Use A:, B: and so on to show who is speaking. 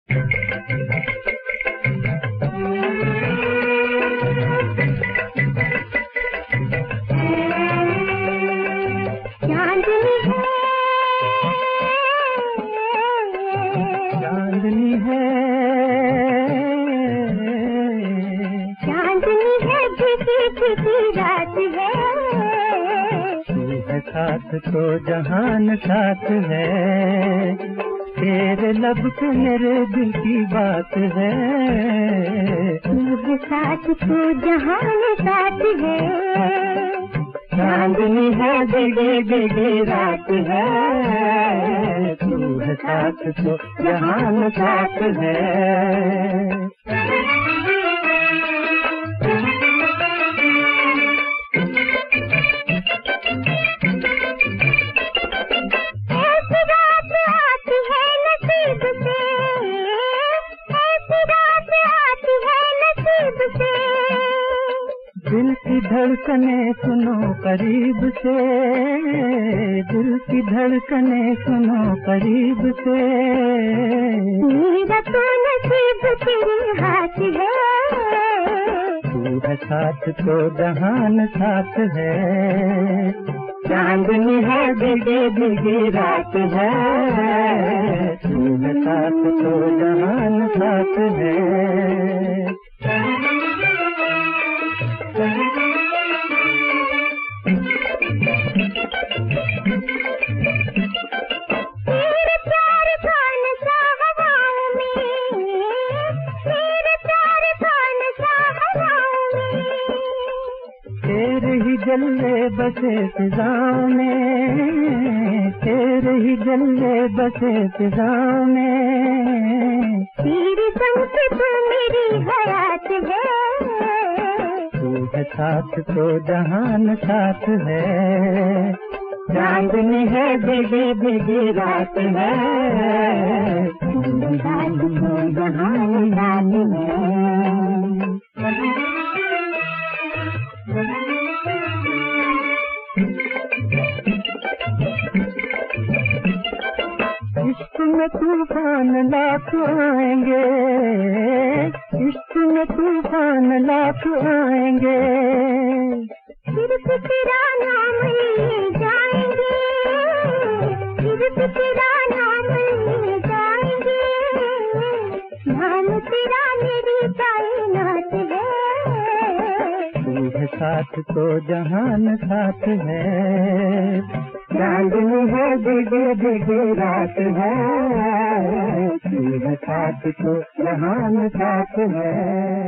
A: चांदनी है, चांदनी है, भीगी भीगी रात है। तू है साथ तो जहान साथ है, तेरे लब पे मेरे दिल की बात है। तू है साथ तो जहान साथ है, चांदनी है, भीगी भीगी रात है। तू है साथ तो जहान साथ है। दिल की धड़कने सुनो करीब से, दिल की धड़कने सुनो करीब से। मेरा तो नसीब तेरे हाथ है, तू है साथ तो जहान साथ है। चांदनी है, भीगी भीगी रात है। तू है साथ तो जहान साथ है। तेरे ही जल्ले बसे फिजाओं में, तेरे ही जल्ले बसे फिजाओं में। तेरे संग से तो मेरी हयात है, तू है साथ तो जहान साथ है। चांदनी है, भीगी भीगी रात है। तू है साथ तो जहान साथ है। इश्क में तूफान लाख आएंगे, इश्क में तूफान लाख आएंगे। सिर्फ तेरा नाम लिए जाएंगे, सिर्फ तेरा नाम लिए जाएंगे। नाम तेरा मेरी कायनात है, तू है साथ तो जहान साथ है। चांदनी है, भीगी भीगी रात है। तू है साथ तो जहान साथ है।